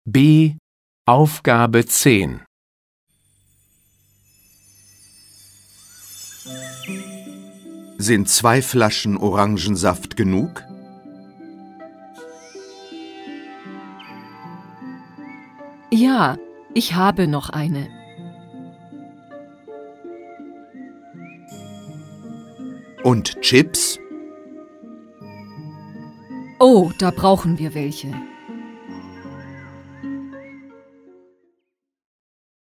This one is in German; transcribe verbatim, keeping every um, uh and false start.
B. Aufgabe zehn. Sind zwei Flaschen Orangensaft genug? Ja, ich habe noch eine. Und Chips? Oh, da brauchen wir welche.